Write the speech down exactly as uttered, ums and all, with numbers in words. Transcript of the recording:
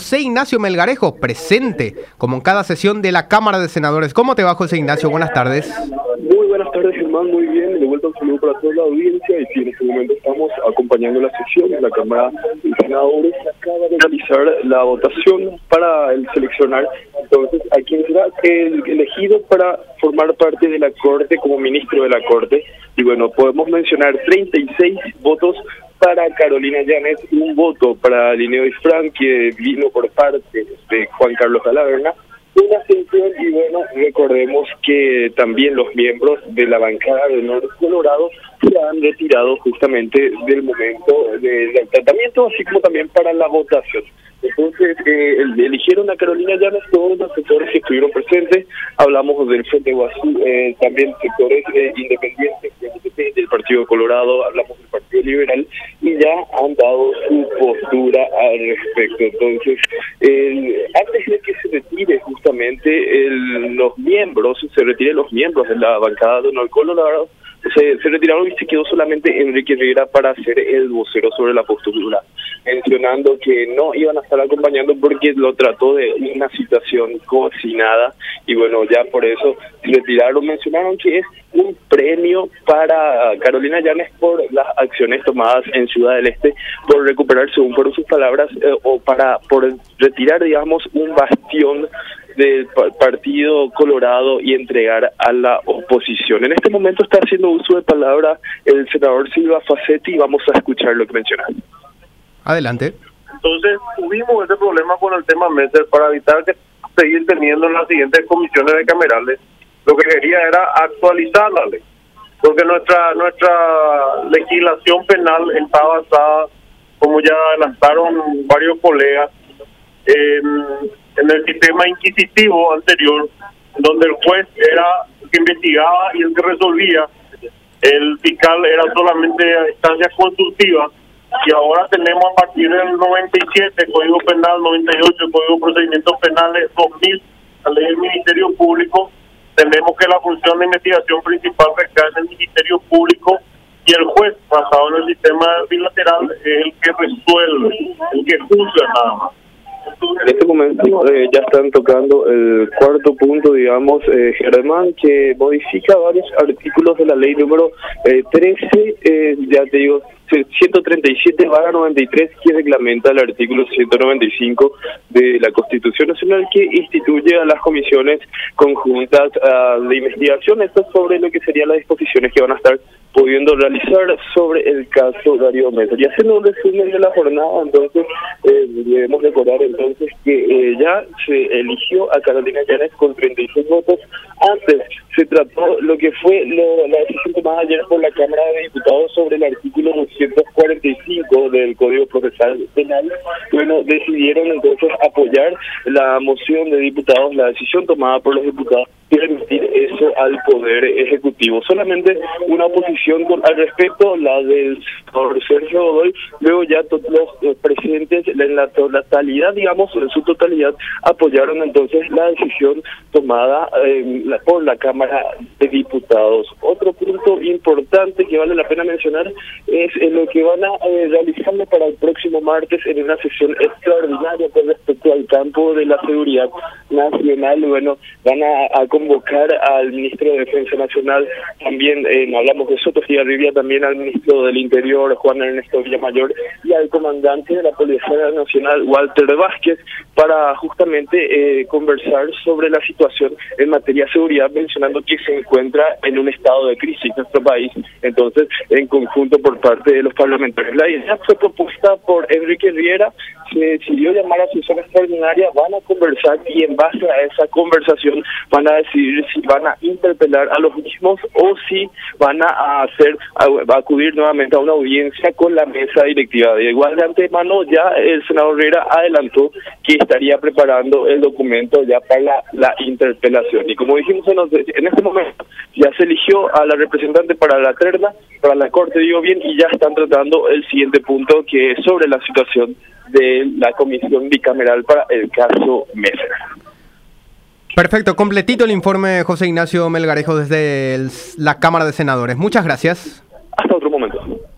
José Ignacio Melgarejo, presente, como en cada sesión de la Cámara de Senadores. ¿Cómo te va, José Ignacio? Buenas tardes. Muy buenas tardes, Germán, muy bien. De vuelta un saludo para toda la audiencia. Y sí, en este momento estamos acompañando la sesión de la Cámara de Senadores. Acaba de realizar la votación para el seleccionar entonces a quien será el elegido para formar parte de la Corte como ministro de la Corte. Y bueno, podemos mencionar treinta y seis votos para Carolina Yáñez, un voto para Linneo Disfrán, que vino por parte de Juan Carlos Alaverna, una abstención. Y bueno, recordemos que también los miembros de la bancada de Norte Colorado se han retirado justamente del momento de, del tratamiento, así como también para la votación. Entonces, eh, eligieron a Carolina Yáñez todos los sectores que estuvieron presentes. Hablamos del Frente Guazú, eh, también sectores eh, independientes del Partido Colorado, hablamos del Partido Liberal, y ya han dado su postura al respecto. Entonces, eh, antes de que se retire justamente el, los miembros, se retiren los miembros de la bancada de Norte Colorado, Se, se retiraron y se quedó solamente Enrique Riera para ser el vocero sobre la postura, mencionando que no iban a estar acompañando porque lo trató de una situación cocinada. Y bueno, ya por eso se retiraron. Mencionaron que es un premio para Carolina Yáñez por las acciones tomadas en Ciudad del Este, por recuperar, según fueron sus palabras, eh, o para por retirar, digamos, un bastión del Partido Colorado y entregar a la oposición. En este momento está haciendo uso de palabra el senador Silva Facetti y vamos a escuchar lo que menciona. Adelante. Entonces, tuvimos ese problema con el tema Messer para evitar que seguir teniendo en las siguientes comisiones de camerales. Lo que quería era actualizar la ley, porque nuestra nuestra legislación penal está basada, como ya adelantaron varios colegas, en en el sistema inquisitivo anterior, donde el juez era el que investigaba y el que resolvía, el fiscal era solamente instancia consultiva, y ahora tenemos a partir del noventa y siete, Código Penal, noventa y ocho, Código de Procedimientos Penales, dos mil, la ley del Ministerio Público, tenemos que la función de investigación principal recae en el Ministerio Público, y el juez, basado en el sistema bilateral, es el que resuelve, el que juzga nada más. En este momento eh, ya están tocando el cuarto punto, digamos, eh, Germán, que modifica varios artículos de la ley número eh, trece, eh, ya te digo, ciento treinta y siete barra noventa y tres, que reglamenta el artículo ciento noventa y cinco de la Constitución Nacional, que instituye a las comisiones conjuntas uh, de investigación. Esto sobre lo que serían las disposiciones que van a estar pudiendo realizar sobre el caso Darío Messer. Y haciendo un resumen de la jornada, entonces, eh, debemos recordar entonces que eh, ya se eligió a Carolina Yáñez con treinta y seis votos. Antes se trató lo que fue lo, la decisión tomada ayer por la Cámara de Diputados sobre el artículo doscientos cuarenta y cinco del Código Procesal Penal. Bueno, decidieron entonces apoyar la moción de diputados, la decisión tomada por los diputados, y remitir eso al Poder Ejecutivo. Solamente una oposición con, al respecto, la del señor Sergio Godoy. Luego ya todos los presidentes en la totalidad, digamos, en su totalidad, apoyaron entonces la decisión tomada eh, la, por la Cámara de Diputados. Otro punto importante que vale la pena mencionar es eh, lo que van a eh, realizarlo para el próximo martes en una sesión extraordinaria con respecto al campo de la seguridad nacional. Bueno, van a, a convocar al ministro de Defensa Nacional, también eh, hablamos de Soto Rivia, también al ministro del Interior, Juan Ernesto Villamayor, y al comandante de la Policía Nacional, Walter Vázquez, para justamente eh, conversar sobre la situación en materia de seguridad, mencionando que se encuentra en un estado de crisis nuestro país. Entonces, en conjunto por parte de los parlamentarios. La idea fue propuesta por Enrique Riera, se decidió llamar a sesión extraordinaria, van a conversar y en base a esa conversación van a decidir si van a interpelar a los mismos o si van a hacer a, a acudir nuevamente a una audiencia con la mesa directiva. De igual de antemano, ya el senador Riera adelantó que estaría preparando el documento ya para la, la interpelación. Y como dijimos en, en este momento, ya se eligió a la representante para la terna, para la Corte, digo bien, y ya están tratando el siguiente punto, que es sobre la situación de la comisión bicameral para el caso Messer. Perfecto, completito el informe, José Ignacio Melgarejo, desde el, la Cámara de Senadores. Muchas gracias. Hasta otro momento.